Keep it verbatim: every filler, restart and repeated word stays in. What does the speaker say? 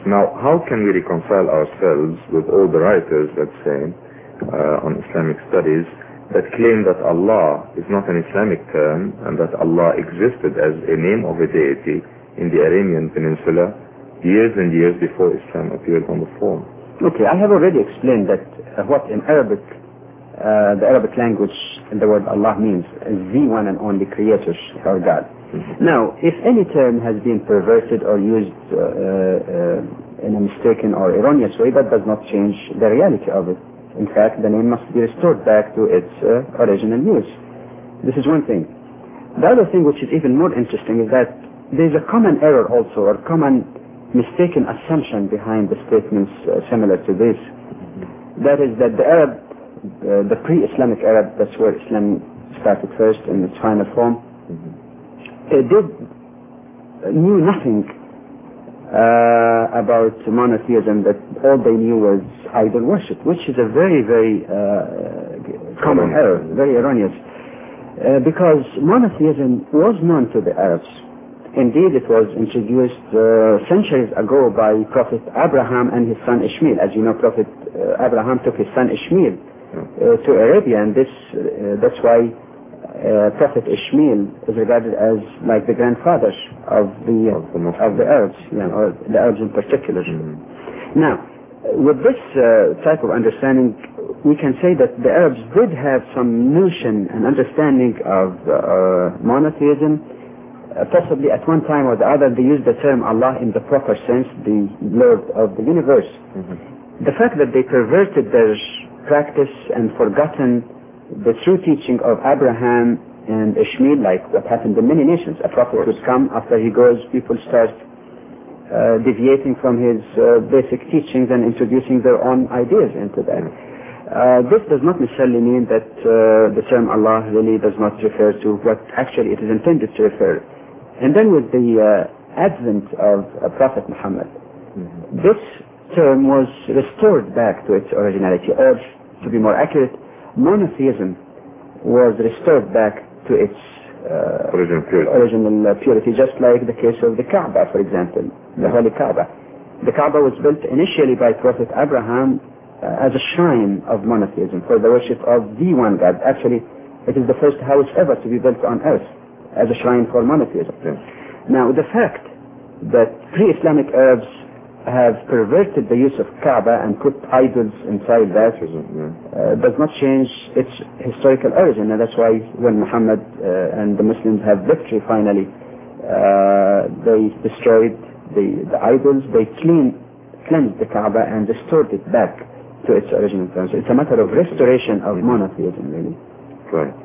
Now, how can we reconcile ourselves with all the writers, let's say, uh, on Islamic studies, that claim that Allah is not an Islamic term and that Allah existed as a name of a deity in the Arabian Peninsula years and years before Islam appeared on the phone? Okay, I have already explained that uh, what in Arabic, uh, the Arabic language, the word Allah means is the one and only creator or God. Mm-hmm. Now, if any term has been perverted or used uh, uh, in a mistaken or erroneous way, that does not change the reality of it. In fact, the name must be restored back to its uh, original use. This is one thing. The other thing, which is even more interesting, is that there is a common error also, or common mistaken assumption behind the statements uh, similar to this. That is that the Arab, uh, the pre-Islamic Arab, that's where Islam started first in its final form, uh, did uh, knew nothing uh, about monotheism. That all they knew was idol worship, which is a very, very uh, common error, very erroneous, uh, because monotheism was known to the Arabs. Indeed, it was introduced uh, centuries ago by Prophet Abraham and his son Ishmael. As you know, Prophet uh, Abraham took his son Ishmael uh, to Arabia, and this uh, that's why uh, Prophet Ishmael is regarded as like the grandfather of the uh, of the Arabs, you know, or the Arabs in particular. Mm-hmm. Now, with this uh, type of understanding, we can say that the Arabs did have some notion and understanding of uh, monotheism. Uh, possibly at one time or the other they used the term Allah in the proper sense, the Lord of the universe. Mm-hmm. The fact that they perverted their practice and forgotten the true teaching of Abraham and Ishmael, like what happened in many nations. A prophet would come, after he goes, people start uh, deviating from his uh, basic teachings and introducing their own ideas into that. Uh, this does not necessarily mean that uh, the term Allah really does not refer to what actually it is intended to refer. And then with the uh, advent of uh, Prophet Muhammad, mm-hmm. this term was restored back to its originality, or to be more accurate, monotheism was restored back to its uh, original purity. Original, uh, purity, just like the case of the Kaaba, for example, the Holy Kaaba. The Kaaba was built initially by Prophet Abraham uh, as a shrine of monotheism, for the worship of the one God. Actually, it is the first house ever to be built on earth as a shrine for monotheism. Yes. Now, the fact that pre-Islamic Arabs have perverted the use of Kaaba and put idols inside that uh, does not change its historical origin, and that's why when Muhammad uh, and the Muslims have victory finally, uh, they destroyed the, the idols, they clean, cleansed the Kaaba and restored it back to its original form. So it's a matter of restoration of monotheism, really. Right.